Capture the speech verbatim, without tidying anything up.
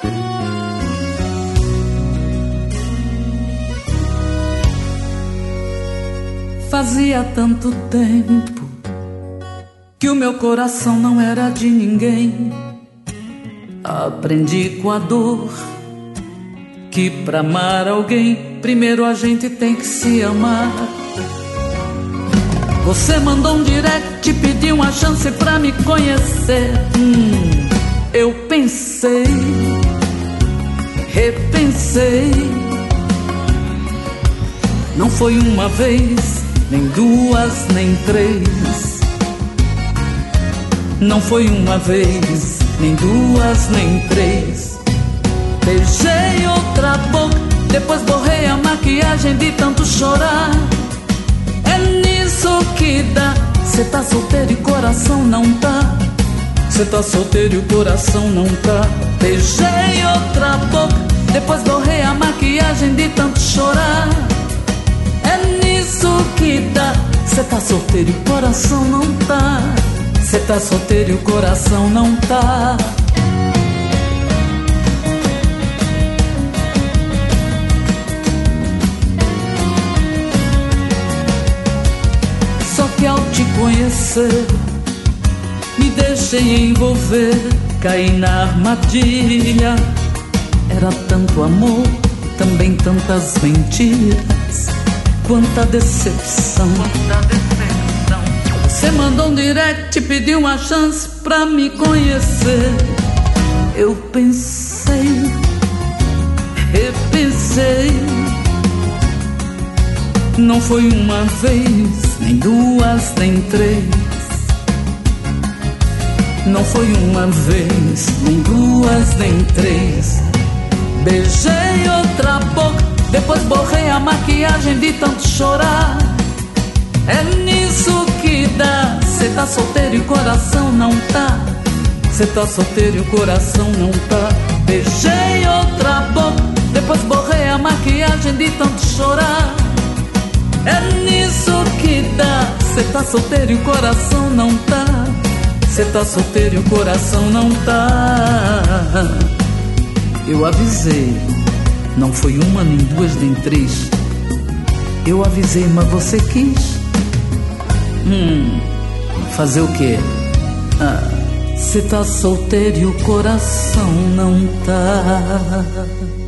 Fazia tanto tempo que o meu coração não era de ninguém. Aprendi com a dor que pra amar alguém, primeiro a gente tem que se amar. Você mandou um direct, pediu uma chance pra me conhecer. Hum, eu pensei, repensei. Não foi uma vez, nem duas, nem três. Não foi uma vez, nem duas, nem três. Beijei outra boca, depois borrei a maquiagem de tanto chorar. É nisso que dá. Cê tá solteiro e coração não tá. Cê tá solteiro e o coração não tá. Beijei outra boca, depois borrei a maquiagem de tanto chorar. É nisso que dá. Cê tá solteiro e o coração não tá. Cê tá solteiro e o coração não tá. Só que ao te conhecer, me deixei envolver, caí na armadilha. Era tanto amor, também tantas mentiras. Quanta decepção, quanta decepção. Você mandou um direct, pediu uma chance pra me conhecer. Eu pensei, repensei. Não foi uma vez, nem duas, nem três. Não foi uma vez, nem duas, nem três. Beijei outra boca, depois borrei a maquiagem de tanto chorar. É nisso que dá. Cê tá solteiro e o coração não tá. Cê tá solteiro e o coração não tá. Beijei outra boca, depois borrei a maquiagem de tanto chorar. É nisso que dá. Cê tá solteiro e o coração não tá. Cê tá solteiro e o coração não tá. Eu avisei, não foi uma, nem duas, nem três. Eu avisei, mas você quis. Hum, fazer o quê? Ah, cê tá solteiro e o coração não tá.